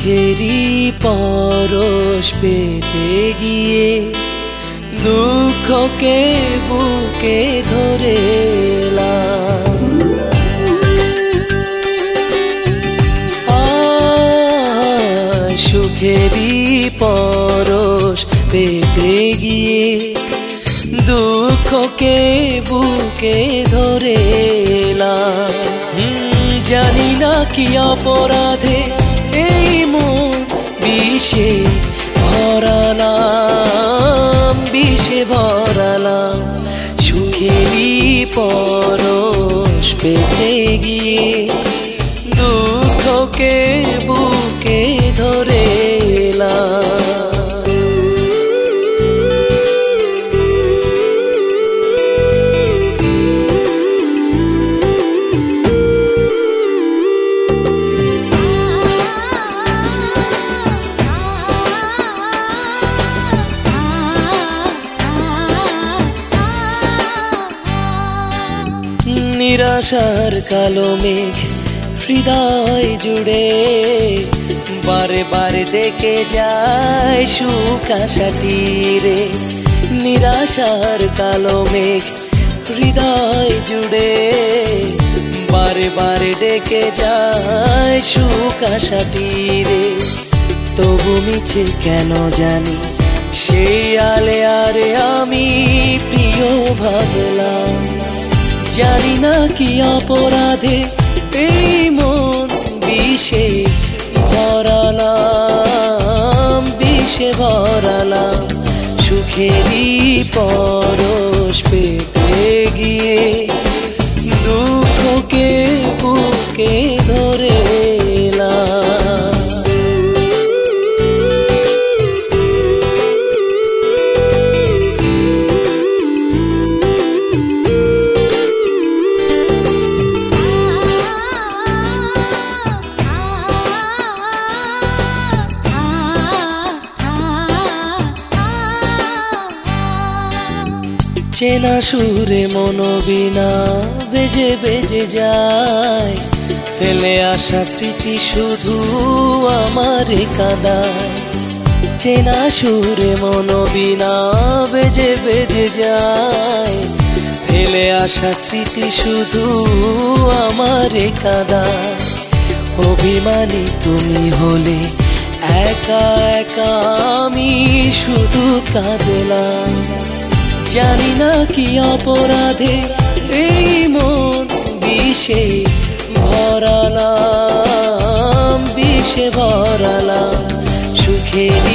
সুখেরই পরশ পেতে গিয়ে দুঃখকে বুকে ধরে এলাম। সুখেরই পরশ পেতে গিয়ে দুঃখকে বুকে ধরে এলাম। জানি না কি অপরাধে এই মন বিষে ভরালাম, বিষে ভরালাম। সুখেরই পরশ পেতে গিয়ে দুঃখকে বুকে ধরে এলাম। নিরাশার কালো মেঘ হৃদয় জুড়ে বারে বারে ডেকে যায় সুখ আশাটি রে। নিরাশার কালো মেঘ হৃদয় জুড়ে বারে বারে ডেকে যায় সুখ আশাটি রে। তবু মিছে কেন জানি সেই আলে আরে আমি প্রিয় ভাবলাম। জানি না কি অপরাধে এই মন বিষে ভরালাম, বিষে ভরালাম। সুখেরই পরশ পেতে গিয়ে দুঃখকে বুকে ধরে এলাম। চেনা সুরে মনোবীণা বেজে বেজে যায়, ফেলে আসা স্মৃতি শুধু আমারে কাঁদায়। চেনা সুরে মনোবীণা বেজে বেজে যায়, ফেলে আসা স্মৃতি শুধু আমারে কাঁদায়। অভিমানী তুমি হলে একা একা আমি শুধু কাঁদলাম। জানি না কি অপরাধে এই মন বিষে ভরালাম, বিষে ভরালাম। সুখের